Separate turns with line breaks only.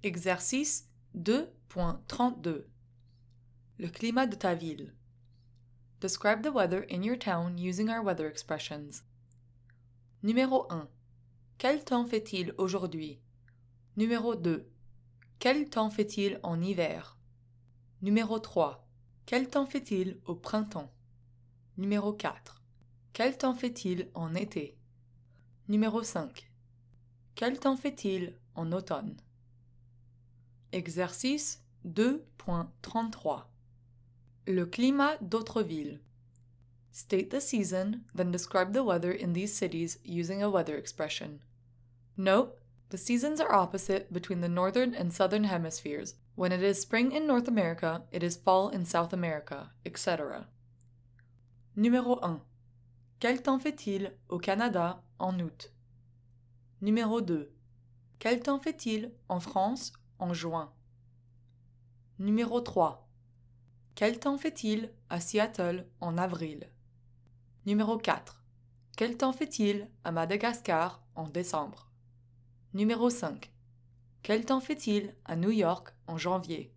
Exercice 2.32. Le climat de ta ville. Describe the weather in your town using our weather expressions. Numéro 1. Quel temps fait-il aujourd'hui? Numéro 2. Quel temps fait-il en hiver? Numéro 3. Quel temps fait-il au printemps? Numéro 4. Quel temps fait-il en été? Numéro 5. Quel temps fait-il en automne? Exercice 2.33. Le climat d'autres villes. State the season, then describe the weather in these cities using a weather expression. Note, the seasons are opposite between the northern and southern hemispheres. When it is spring in North America, it is fall in South America, etc. Numéro 1. Quel temps fait-il au Canada en août? Numéro 2. Quel temps fait-il en France en juin? Numéro 3. Quel temps fait-il à Seattle en avril? Numéro 4. Quel temps fait-il à Madagascar en décembre? Numéro 5. Quel temps fait-il à New York en janvier?